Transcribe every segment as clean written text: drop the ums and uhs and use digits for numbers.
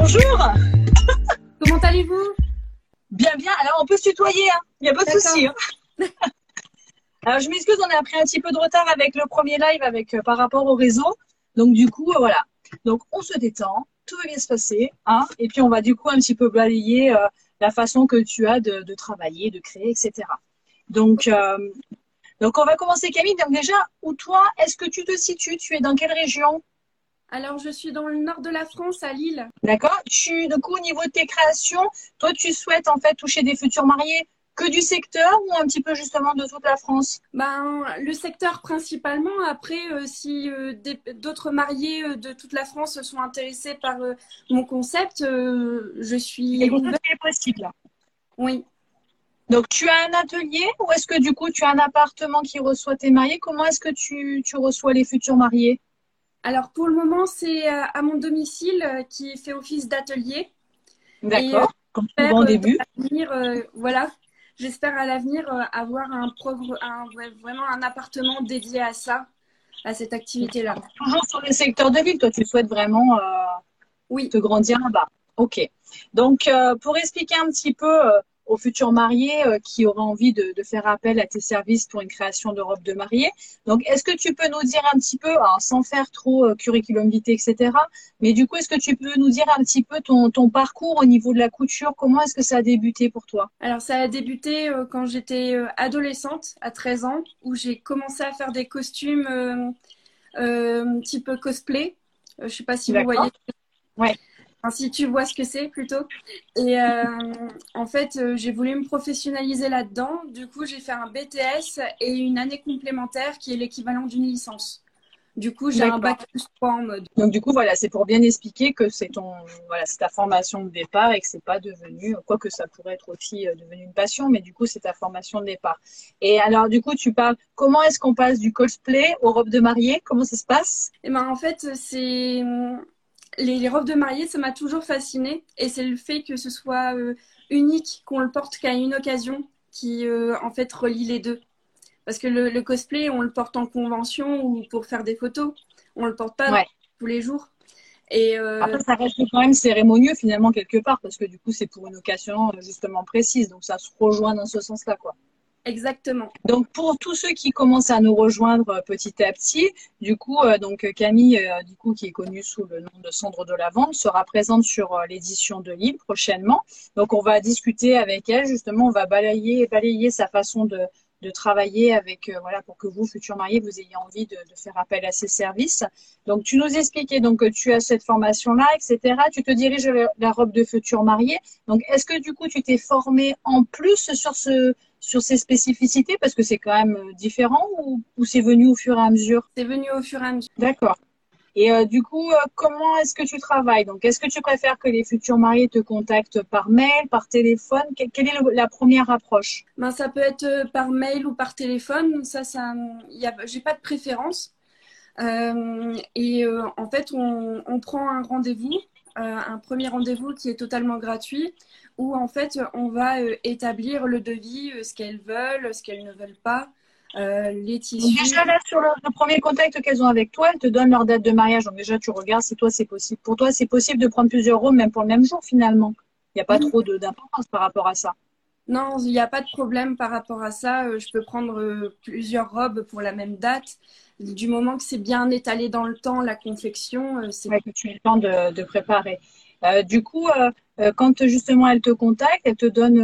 Bonjour. Comment allez-vous? Bien, bien. Alors, on peut se tutoyer, hein. Il n'y a pas de souci. Hein. Alors, je m'excuse, on a pris un petit peu de retard avec le premier live par rapport au réseau. Donc, du coup, voilà. Donc, on se détend. Tout va bien se passer. Hein. Et puis, on va du coup un petit peu balayer la façon que tu as de travailler, de créer, etc. Donc, on va commencer, Camille. Donc, déjà, où toi, est-ce que tu te situes? Tu es dans quelle région? Alors, je suis dans le nord de la France, à Lille. D'accord. Du coup, au niveau de tes créations, toi, tu souhaites en fait toucher des futurs mariés que du secteur ou un petit peu justement de toute la France? Ben, le secteur principalement. Après, si d'autres mariés de toute la France sont intéressés par mon concept, je suis Écoute, ouverte. c'est possible. Oui. Donc, tu as un atelier ou est-ce que du coup, tu as un appartement qui reçoit tes mariés? Comment est-ce que tu reçois les futurs mariés? Alors, pour le moment, c'est à mon domicile qui fait office d'atelier. Et D'accord, comme j'espère souvent au dans début. l'avenir, voilà, j'espère à l'avenir avoir vraiment un appartement dédié à ça, à cette activité-là. Toujours sur le secteur de ville, toi, tu souhaites vraiment Oui. te grandir là-bas. Ok. Donc, pour expliquer un petit peu aux futurs mariés qui auraient envie de faire appel à tes services pour une création de robe de mariée, donc est-ce que tu peux nous dire un petit peu, alors, sans faire trop curriculum vitae, etc., mais du coup, est-ce que tu peux nous dire un petit peu ton parcours au niveau de la couture? Comment est-ce que ça a débuté pour toi? Alors, ça a débuté quand j'étais adolescente, à 13 ans, où j'ai commencé à faire des costumes type cosplay. Je ne sais pas si vous voyez. D'accord. Ouais. Enfin, si tu vois ce que c'est plutôt. Et en fait, j'ai voulu me professionnaliser là-dedans. Du coup, j'ai fait un BTS et une année complémentaire qui est l'équivalent d'une licence. Du coup, j'ai un D'accord. bac plus 3 en mode. Donc du coup, voilà, c'est pour bien expliquer que c'est ta formation de départ et que c'est pas devenu, quoi que ça pourrait être aussi devenu une passion, mais du coup, c'est ta formation de départ. Et alors, du coup, tu parles, comment est-ce qu'on passe du cosplay aux robes de mariée? Comment ça se passe? Et ben en fait, c'est les robes de mariée, ça m'a toujours fascinée. Et c'est le fait que ce soit unique, qu'on le porte qu'à une occasion, qui en fait relie les deux. Parce que le cosplay, on le porte en convention ou pour faire des photos. On le porte pas Ouais. tous les jours. Et Après, ça reste quand même cérémonieux finalement quelque part parce que du coup, c'est pour une occasion justement précise. Donc ça se rejoint dans ce sens-là, quoi. exactement. Donc pour tous ceux qui commencent à nous rejoindre petit à petit, du coup donc Camille du coup qui est connue sous le nom de Cendre de Lavande sera présente sur l'édition de Lille prochainement. Donc on va discuter avec elle justement, on va balayer sa façon de travailler avec voilà pour que vous futurs mariés vous ayez envie de faire appel à ses services. Donc tu nous expliquais donc que tu as cette formation là, etc. Tu te diriges vers la robe de futur marié. Donc est-ce que du coup tu t'es formé en plus sur ces spécificités parce que c'est quand même différent ou c'est venu au fur et à mesure? C'est venu au fur et à mesure. D'accord. Et du coup, comment est-ce que tu travailles? Donc, est-ce que tu préfères que les futurs mariés te contactent par mail, par téléphone? Quelle est la première approche? Ben, ça peut être par mail ou par téléphone. J'ai pas de préférence. En fait, on prend un rendez-vous, un premier rendez-vous qui est totalement gratuit, où en fait, on va établir le devis, ce qu'elles veulent, ce qu'elles ne veulent pas, les Donc, tissus. déjà là, sur le premier contact qu'elles ont avec toi, elles te donnent leur date de mariage. Donc déjà, tu regardes si toi c'est possible. Pour toi, c'est possible de prendre plusieurs robes, même pour le même jour finalement. Il n'y a pas Oui, trop d'importance par rapport à ça. non, il n'y a pas de problème par rapport à ça. Je peux prendre plusieurs robes pour la même date. Du moment que c'est bien étalé dans le temps, la confection, c'est Ouais, que tu aies le temps de préparer. Du coup, quand justement elles te contactent, elles te donnent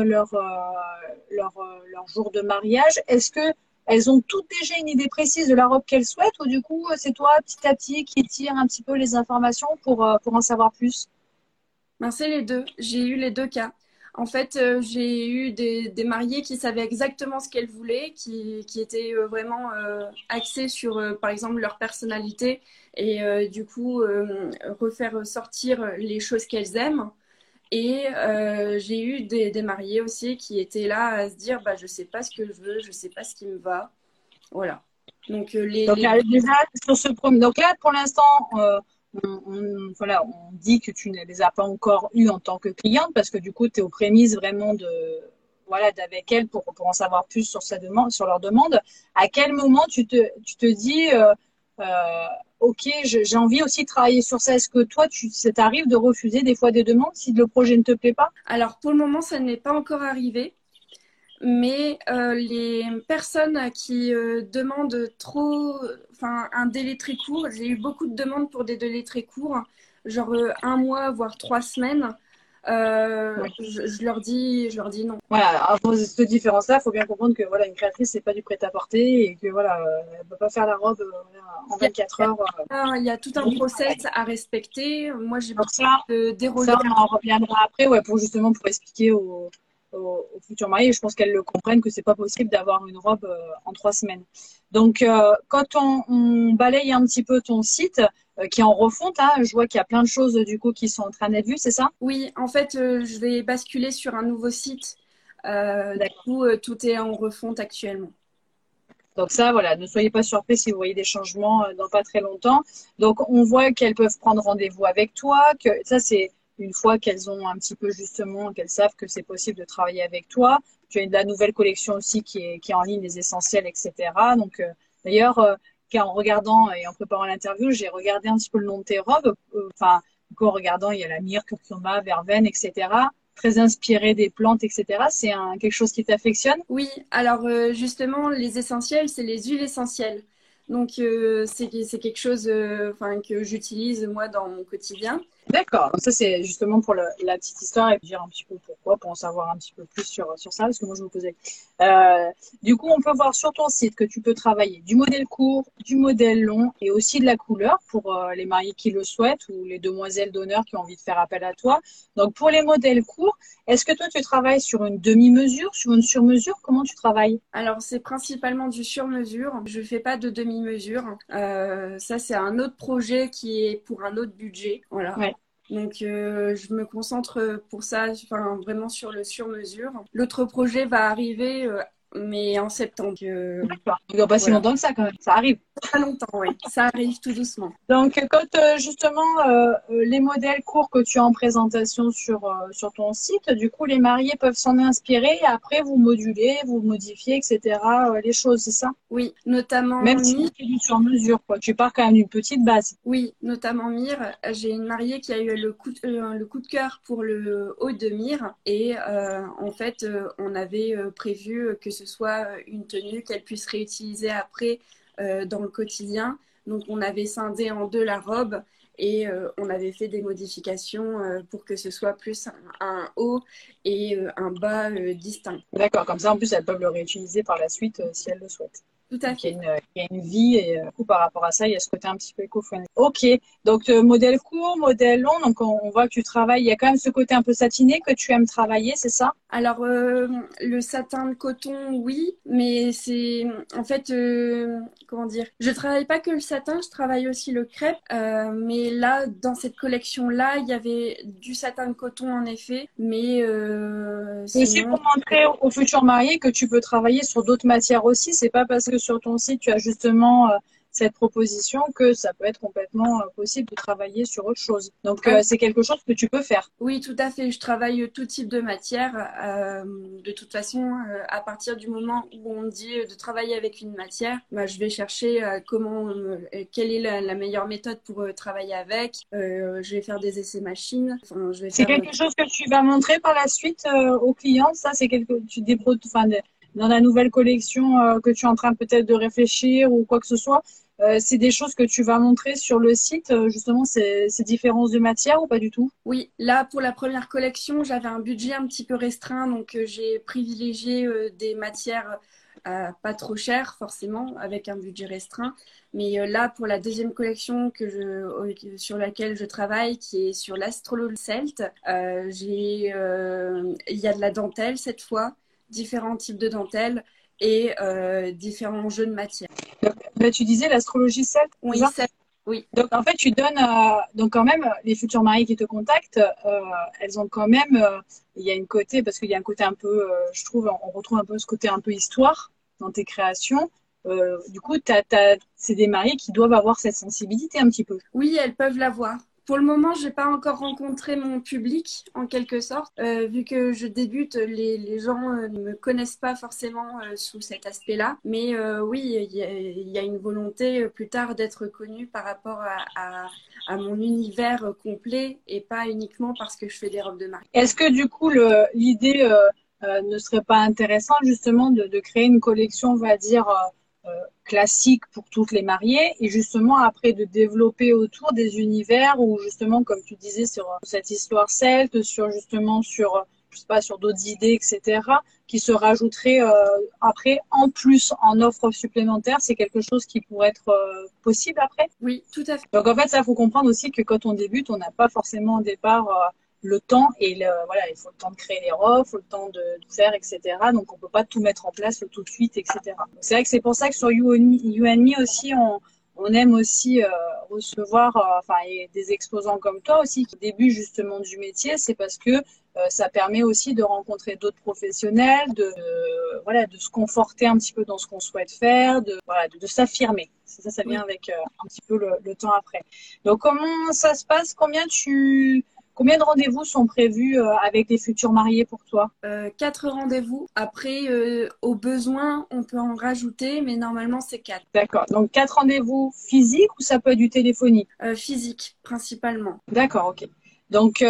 leur jour de mariage. Est-ce que elles ont toutes déjà une idée précise de la robe qu'elles souhaitent ou du coup c'est toi petit à petit qui tire un petit peu les informations pour en savoir plus? ben, c'est les deux. J'ai eu les deux cas. En fait, j'ai eu des mariés qui savaient exactement ce qu'elles voulaient, qui étaient vraiment axés sur, par exemple, leur personnalité et du coup, refaire sortir les choses qu'elles aiment. Et j'ai eu des mariés aussi qui étaient là à se dire, bah, je sais pas ce que je veux, je sais pas ce qui me va. Voilà. Donc, Donc les là, déjà, sur ce premier, donc là, pour l'instant, voilà, on dit que tu ne les as pas encore eues en tant que cliente parce que du coup, tu es aux prémices vraiment voilà, d'avec elles pour en savoir plus sur sa demande, sur leur demande. À quel moment tu te dis, ok, j'ai envie aussi de travailler sur ça. Est-ce que toi, ça t'arrive de refuser des fois des demandes si le projet ne te plaît pas? Alors pour le moment, ça n'est pas encore arrivé. Mais les personnes qui demandent trop, enfin un délai très court, j'ai eu beaucoup de demandes pour des délais très courts, genre un mois, voire 3 semaines. Je leur dis non. Voilà, à cause de cette différence-là, il faut bien comprendre que voilà, une créatrice, c'est pas du prêt-à-porter et que voilà, elle peut pas faire la robe voilà, en 24 heures. Il y a tout un process à respecter. Moi, j'ai Donc beaucoup de ça, dérogations. on en reviendra après, ouais, pour expliquer aux futurs mariés. Je pense qu'elles le comprennent que c'est pas possible d'avoir une robe en 3 semaines. Donc, quand on balaye un petit peu ton site, qui est en refonte, hein, je vois qu'il y a plein de choses du coup qui sont en train d'être vues, c'est ça? Oui, en fait, je vais basculer sur un nouveau site. Du D'accord. coup, tout est en refonte actuellement. Donc ça, voilà, ne soyez pas surpris si vous voyez des changements dans pas très longtemps. Donc on voit qu'elles peuvent prendre rendez-vous avec toi, que ça c'est une fois qu'elles ont un petit peu justement, qu'elles savent que c'est possible de travailler avec toi. Tu as de la nouvelle collection aussi qui est en ligne, les essentiels, etc. Donc d'ailleurs, en regardant et en préparant l'interview, j'ai regardé un petit peu le nom de tes robes. Enfin, en regardant, il y a la myrrhe, curcuma, verveine, etc. Très inspiré des plantes, etc. C'est quelque chose qui t'affectionne? Oui, alors justement, les essentiels, c'est les huiles essentielles. Donc, c'est quelque chose enfin, que j'utilise moi dans mon quotidien. D'accord. Donc ça, c'est justement pour la petite histoire et dire un petit peu pourquoi, pour en savoir un petit peu plus sur ça, parce que moi, je me posais. Euh, du coup, on peut voir sur ton site que tu peux travailler du modèle court, du modèle long et aussi de la couleur pour les mariés qui le souhaitent ou les demoiselles d'honneur qui ont envie de faire appel à toi. Donc, pour les modèles courts, est-ce que toi, tu travailles sur une demi-mesure, sur une sur-mesure? Comment tu travailles? Alors, c'est principalement du sur-mesure. Je ne fais pas de demi-mesure. Ça, c'est un autre projet qui est pour un autre budget. Voilà. Ouais. Donc, je me concentre pour ça, enfin, vraiment sur le sur-mesure. L'autre projet va arriver, mais en septembre. D'accord. Il ne doit pas si Voilà. longtemps que ça, quand même. Ça arrive. Pas longtemps, oui. Ça arrive tout doucement. Donc, quand justement les modèles courts que tu as en présentation sur ton site, du coup, les mariés peuvent s'en inspirer et après vous moduler, vous modifier, etc. Les choses, c'est ça? Oui, notamment Même si Mire. c'est du sur mesure, quoi. Tu pars quand même d'une petite base. Oui, notamment Mire. J'ai une mariée qui a eu le coup de cœur pour le haut de Mire. Et en fait, on avait prévu que ce soit une tenue qu'elle puisse réutiliser après dans le quotidien. Donc, on avait scindé en deux la robe et on avait fait des modifications pour que ce soit plus un haut et un bas distincts. D'accord. Comme ça, en plus, elles peuvent le réutiliser par la suite si elles le souhaitent. Tout à Donc, fait. il y a une vie et du coup, par rapport à ça, il y a ce côté un petit peu éco-friendly. Ok, donc modèle court, modèle long, donc on voit que tu travailles, il y a quand même ce côté un peu satiné que tu aimes travailler, c'est ça? Alors, le satin de coton, oui, mais c'est en fait, comment dire, je travaille pas que le satin, je travaille aussi le crêpe. Mais là, dans cette collection-là, il y avait du satin de coton en effet, mais C'est aussi sinon, pour montrer aux futurs mariés que tu peux travailler sur d'autres matières aussi. C'est pas parce que sur ton site tu as justement cette proposition que ça peut être complètement possible de travailler sur autre chose. Donc ah c'est quelque chose que tu peux faire. oui, tout à fait. Je travaille tout type de matière. De toute façon, à partir du moment où on me dit de travailler avec une matière, bah, je vais chercher quelle est la meilleure méthode pour travailler avec. Je vais faire des essais machines. Enfin, je vais C'est faire. quelque chose que tu vas montrer par la suite aux clients. Ça, c'est quelque tu enfin, dans la nouvelle collection que tu es en train peut-être de réfléchir ou quoi que ce soit. C'est des choses que tu vas montrer sur le site, justement, ces différences de matière ou pas du tout? Oui, là, pour la première collection, j'avais un budget un petit peu restreint, donc j'ai privilégié des matières pas trop chères, forcément, avec un budget restreint. Mais là, pour la deuxième collection sur laquelle je travaille, qui est sur l'astrologie celte, il y a de la dentelle cette fois, différents types de dentelle et différents jeux de matière. Bah, tu disais l'astrologie celte, c'est Oui, ça? celte, oui. Donc en fait, tu donnes donc quand même les futures mariées qui te contactent, elles ont quand même il y a une côté parce qu'il y a un côté un peu je trouve on retrouve un peu ce côté un peu histoire dans tes créations. Du coup, c'est des mariés qui doivent avoir cette sensibilité un petit peu. Oui, elles peuvent l'avoir. Pour le moment, j'ai pas encore rencontré mon public, en quelque sorte. Vu que je débute, les gens ne me connaissent pas forcément sous cet aspect-là. Mais oui, il y a une volonté plus tard d'être connue par rapport à mon univers complet et pas uniquement parce que je fais des robes de mariée. Est-ce que du coup, l'idée ne serait pas intéressante justement de créer une collection, on va dire, classique pour toutes les mariées et justement après de développer autour des univers où justement, comme tu disais, sur cette histoire celte, je sais pas, sur d'autres idées, etc., qui se rajouteraient après en plus en offre supplémentaire, c'est quelque chose qui pourrait être possible après? Oui, tout à fait. Donc en fait, ça faut comprendre aussi que quand on débute, on n'a pas forcément au départ le temps et voilà, il faut le temps de créer les robes, il faut le temps de faire, etc. Donc on peut pas tout mettre en place tout de suite, etc. C'est vrai que c'est pour ça que sur You and Me aussi, on aime aussi recevoir enfin et des exposants comme toi aussi qui débutent justement du métier, c'est parce que ça permet aussi de rencontrer d'autres professionnels, voilà, de se conforter un petit peu dans ce qu'on souhaite faire, voilà, de s'affirmer. Ça vient avec un petit peu le temps après. Donc comment ça se passe? Combien de rendez-vous sont prévus avec les futurs mariés pour toi? 4 rendez-vous. Après, au besoin, on peut en rajouter, mais normalement, c'est 4. D'accord. Donc 4 rendez-vous physiques ou ça peut être du téléphonique? Physique, principalement. D'accord, ok. Donc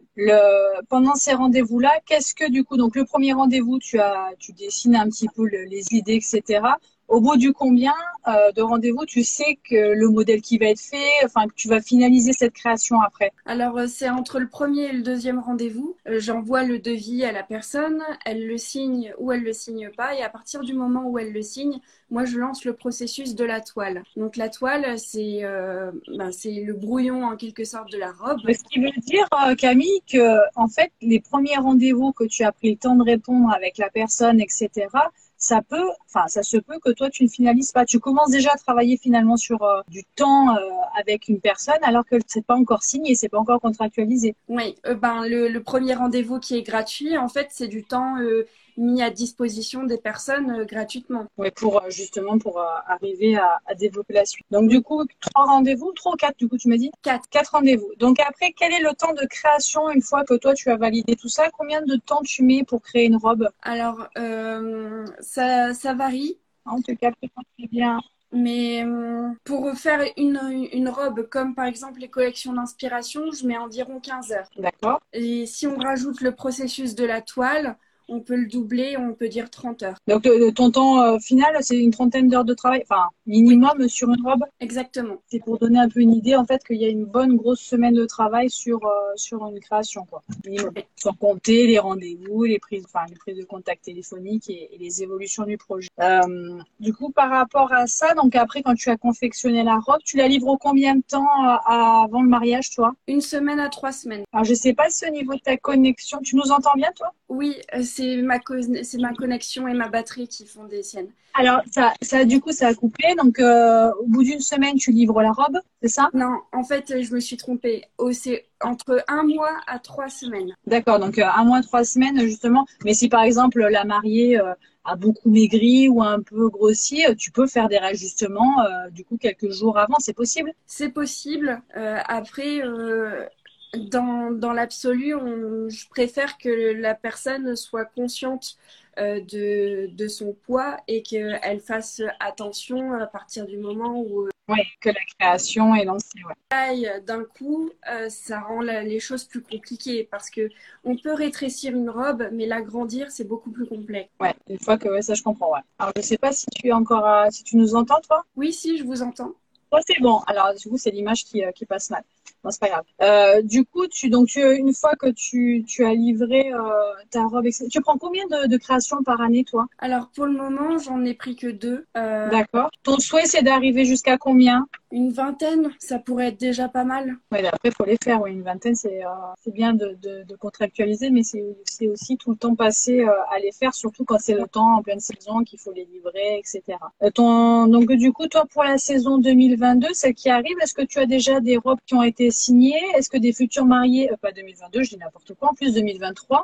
pendant ces rendez-vous-là, qu'est-ce que du coup, donc le premier rendez-vous, tu dessines un petit peu les idées, etc. Au bout du combien de rendez-vous, tu sais que le modèle qui va être fait, enfin que tu vas finaliser cette création après? Alors, c'est entre le premier et le deuxième rendez-vous. J'envoie le devis à la personne, elle le signe ou elle le signe pas, et à partir du moment où elle le signe, moi je lance le processus de la toile. Donc la toile, c'est le brouillon en quelque sorte de la robe. Ce qui veut dire, Camille, que en fait, les premiers rendez-vous que tu as pris le temps de répondre avec la personne, etc., ça se peut que toi tu ne finalises pas. Tu commences déjà à travailler finalement sur du temps avec une personne alors que c'est pas encore signé, c'est pas encore contractualisé. Oui, le premier rendez-vous qui est gratuit, en fait, c'est du temps mis à disposition des personnes gratuitement. Ouais, justement pour arriver à développer la suite. Donc du coup, 3 rendez-vous, 3 ou 4 du coup tu m'as dit? 4 rendez-vous. Donc après, quel est le temps de création une fois que toi tu as validé tout ça? Combien de temps tu mets pour créer une robe? Alors, ça varie. En tout cas, c'est bien. Mais pour faire une robe comme par exemple les collections d'inspiration, je mets environ 15 heures. D'accord. Et si on rajoute le processus de la toile, on peut le doubler, on peut dire 30 heures. Donc ton temps final, c'est une trentaine d'heures de travail, enfin minimum sur une robe. Exactement. C'est pour donner un peu une idée en fait qu'il y a une bonne grosse semaine de travail sur une création quoi. Minimum. Sans compter les rendez-vous, les prises de contact téléphoniques et les évolutions du projet. Du coup par rapport à ça, donc après quand tu as confectionné la robe, tu la livres au combien de temps avant le mariage toi? 1 semaine à 3 semaines. Alors je sais pas si au niveau de ta connexion, tu nous entends bien toi? Oui, c'est ma connexion et ma batterie qui font des siennes. Alors, du coup, ça a coupé. Donc, au bout d'une semaine, tu livres la robe, c'est ça? Non, en fait, je me suis trompée. C'est entre 1 mois à 3 semaines. D'accord, donc 1 mois, 3 semaines, justement. Mais si, par exemple, la mariée a beaucoup maigri ou un peu grossi, tu peux faire des réajustements, du coup, quelques jours avant, c'est possible? C'est possible. Après, dans l'absolu, je préfère que la personne soit consciente de son poids et qu'elle fasse attention à partir du moment où Oui, que la création est lancée. Ouais. taille d'un coup, ça rend les choses plus compliquées parce que on peut rétrécir une robe, mais l'agrandir, c'est beaucoup plus complexe. Ouais, une fois que ça, je comprends. Ouais. Alors, je sais pas si tu es encore, si tu nous entends, toi? Oui, si, je vous entends. Oh, c'est bon. Alors, du coup, c'est l'image qui passe mal. Non, c'est pas grave. Du coup, une fois que tu as livré ta robe, etc., tu prends combien de créations par année, toi? Alors, pour le moment, j'en ai pris que 2. D'accord. Ton souhait, c'est d'arriver jusqu'à combien? Une vingtaine, ça pourrait être déjà pas mal. Ouais, après, il faut les faire. Oui, une vingtaine, c'est bien de contractualiser, mais c'est aussi tout le temps passé à les faire, surtout quand c'est le temps en pleine saison qu'il faut les livrer, etc. Donc, du coup, toi, pour la saison 2022, celle qui arrive, est-ce que tu as déjà des robes qui ont été signées? Est-ce que des futurs mariés, pas 2022, je dis n'importe quoi, en plus 2023,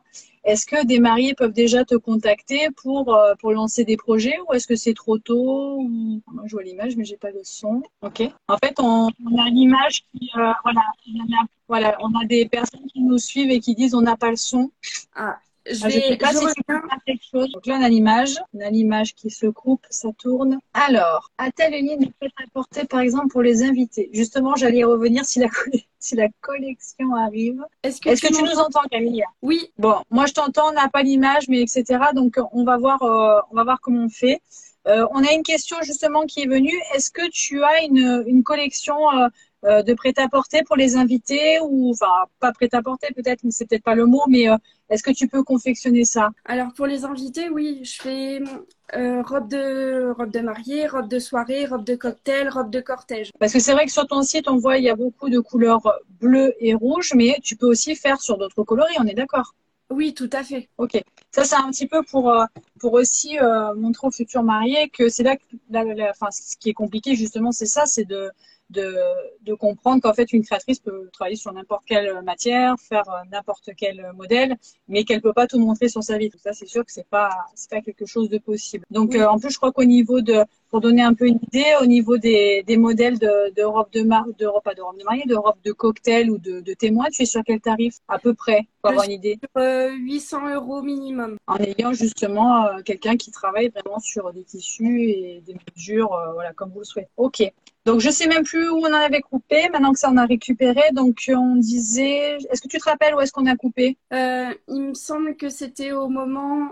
Est-ce que des mariés peuvent déjà te contacter pour lancer des projets ou est-ce que c'est trop tôt ou... Moi, je vois l'image, mais j'ai pas le son. OK. En fait, on a l'image qui, voilà, on a des personnes qui nous suivent et qui disent on n'a pas le son. Ah, Je ne sais pas si tu peux faire quelque chose. Donc là, on a l'image qui se coupe, ça tourne. Alors, a-t-elle une ligne de prêt-à-porter, par exemple, pour les invités? Justement, j'allais y revenir si la collection arrive. Est-ce que tu nous entends, Camille? Oui. Bon, moi, je t'entends, on n'a pas l'image, mais etc. Donc, on va voir comment on fait. On a une question justement qui est venue. Est-ce que tu as une collection de prêt-à-porter pour les invités ou enfin pas prêt-à-porter peut-être, mais c'est peut-être pas le mot, mais est-ce que tu peux confectionner ça? Alors pour les invités, oui, je fais robe de mariée, robe de soirée, robe de cocktail, robe de cortège. Parce que c'est vrai que sur ton site, on voit il y a beaucoup de couleurs bleues et rouges, mais tu peux aussi faire sur d'autres coloris, on est d'accord? Oui, tout à fait. Ok, ça c'est un petit peu pour aussi montrer aux futurs mariés que c'est là que enfin, ce qui est compliqué justement, c'est ça, c'est de comprendre qu'en fait une créatrice peut travailler sur n'importe quelle matière, faire n'importe quel modèle, mais qu'elle peut pas tout montrer sur sa vie. Donc ça c'est sûr que c'est pas quelque chose de possible. Donc Oui. en plus je crois qu'au niveau pour donner un peu une idée, au niveau des modèles de robe pas de robe de mariée, de robe de cocktail ou de témoin, tu es sur quel tarif à peu près pour avoir une idée? 800 € minimum. En ayant justement quelqu'un qui travaille vraiment sur des tissus et des mesures, voilà, comme vous le souhaitez. Ok. Donc, je sais même plus où on en avait coupé, maintenant que ça en a récupéré. Donc, on disait, est-ce que tu te rappelles où est-ce qu'on a coupé? Il me semble que c'était au moment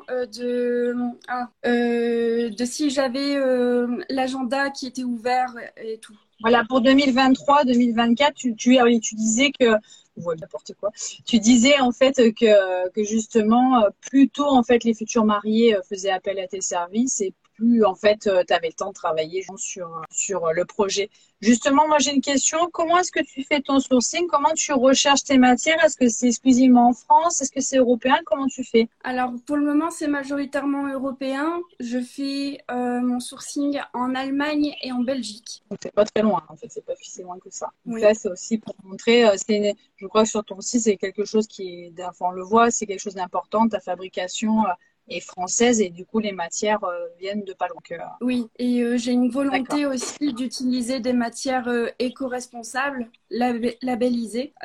de si j'avais l'agenda qui était ouvert et tout. Voilà, pour 2023, 2024, tu disais que, ouais, n'importe quoi. Tu disais en fait que justement, plus tôt en fait les futurs mariés faisaient appel à tes services et plus en fait tu avais le temps de travailler sur le projet. Justement, moi j'ai une question. Comment est-ce que tu fais ton sourcing? Comment tu recherches tes matières? Est-ce que c'est exclusivement en France? Est-ce que c'est européen? Comment tu fais? Alors pour le moment c'est majoritairement européen. Je fais mon sourcing en Allemagne et en Belgique. Donc c'est pas très loin en fait, c'est pas si loin que ça. Donc Oui. là c'est aussi pour montrer, je crois que sur ton site c'est quelque chose qui est, enfin on le voit, c'est quelque chose d'important. Ta fabrication est française et du coup les matières viennent de pas loin. Oui, et j'ai une volonté aussi d'utiliser des matières éco-responsables, labellisées.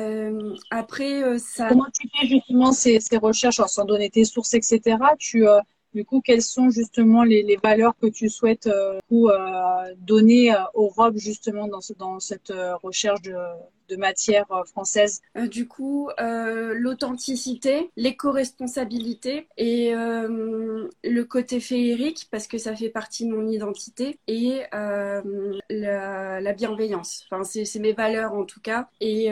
Après, ça... Comment tu fais justement ces recherches, sans donner tes sources, etc. Du coup, quelles sont justement les valeurs que tu souhaites donner aux robes justement dans cette recherche de matière française? Du coup, l'authenticité, l'éco-responsabilité et le côté féerique parce que ça fait partie de mon identité et la bienveillance. Enfin, c'est mes valeurs en tout cas. Et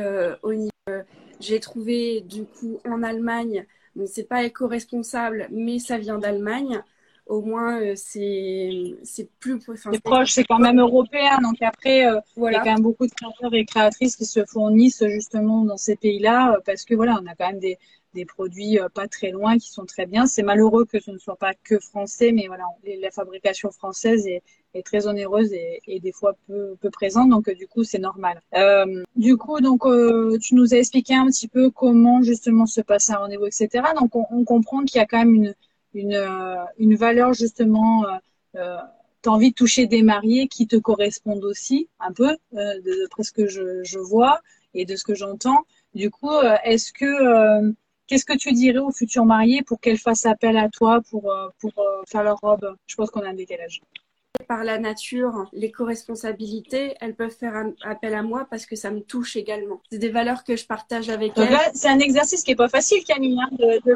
j'ai trouvé du coup en Allemagne, bon, c'est pas éco-responsable, mais ça vient d'Allemagne. Au moins, c'est plus... Enfin, C'est proche, c'est quand même européen. Donc après, il y a voilà. quand même beaucoup de créateurs et créatrices qui se fournissent justement dans ces pays-là parce que voilà, on a quand même des produits pas très loin qui sont très bien. C'est malheureux que ce ne soit pas que français, mais voilà, la fabrication française est très onéreuse et des fois peu présente. Donc du coup, c'est normal. Du coup, donc tu nous as expliqué un petit peu comment justement se passe un rendez-vous, etc. Donc on comprend qu'il y a quand même une valeur justement. Tu as envie de toucher des mariés qui te correspondent aussi un peu, d'après ce que je vois et de ce que j'entends. Du coup, qu'est-ce que tu dirais aux futurs mariés pour qu'elles fassent appel à toi pour faire leur robe? Je pense qu'on a un décalage. Par la nature, l'éco-responsabilité, elles peuvent faire appel à moi parce que ça me touche également. C'est des valeurs que je partage avec elles. Donc là, c'est un exercice qui est pas facile, Camille, hein,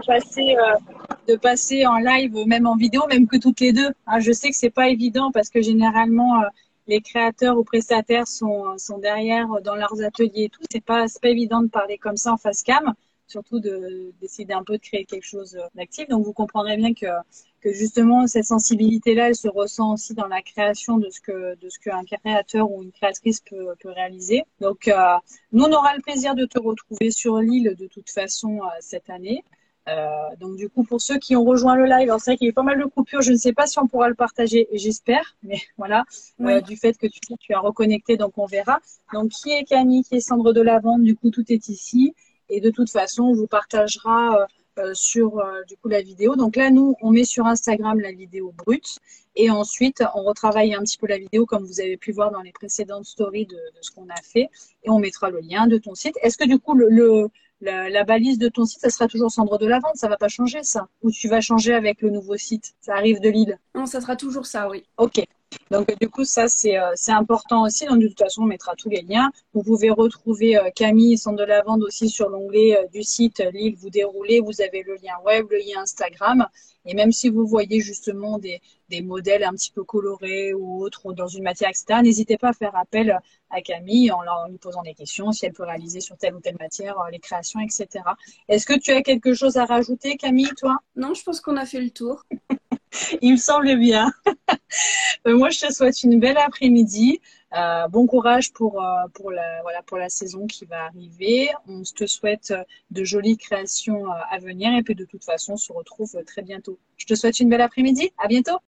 de passer en live, même en vidéo, même que toutes les deux. Hein, je sais que c'est pas évident parce que généralement les créateurs ou prestataires sont derrière dans leurs ateliers et tout. C'est pas évident de parler comme ça en face cam, surtout d'essayer un peu de créer quelque chose d'actif. Donc vous comprendrez bien que justement cette sensibilité-là, elle se ressent aussi dans la création de ce qu'un créateur ou une créatrice peut réaliser. Donc nous, on aura le plaisir de te retrouver sur l'île de toute façon cette année. Donc du coup, pour ceux qui ont rejoint le live, alors c'est vrai qu'il y a eu pas mal de coupures, je ne sais pas si on pourra le partager, j'espère, mais voilà, oui. Du fait que tu as reconnecté, donc on verra. Donc qui est Camille, qui est Cendre de Lavande, du coup tout est ici, et de toute façon, on vous partagera sur du coup la vidéo. Donc là, nous, on met sur Instagram la vidéo brute et ensuite, on retravaille un petit peu la vidéo comme vous avez pu voir dans les précédentes stories de ce qu'on a fait et on mettra le lien de ton site. Est-ce que du coup, la balise de ton site, ça sera toujours Cendre de Lavande, ça va pas changer ça? Ou tu vas changer avec le nouveau site? Ça arrive de Lille. Non, ça sera toujours ça, oui. Ok. Donc du coup, ça c'est important aussi. Donc de toute façon, on mettra tous les liens. Vous pouvez retrouver Camille Cendre de Lavande aussi sur l'onglet du site Lille. Vous déroulez, vous avez le lien web, le lien Instagram. Et même si vous voyez justement des modèles un petit peu colorés ou autres ou dans une matière, etc., n'hésitez pas à faire appel à Camille en lui posant des questions, si elle peut réaliser sur telle ou telle matière les créations, etc. Est-ce que tu as quelque chose à rajouter, Camille, toi? Non, je pense qu'on a fait le tour. Il me semble bien. Moi, je te souhaite une belle après-midi. Bon courage pour la saison qui va arriver. On te souhaite de jolies créations à venir et puis de toute façon, on se retrouve très bientôt. Je te souhaite une belle après-midi. À bientôt.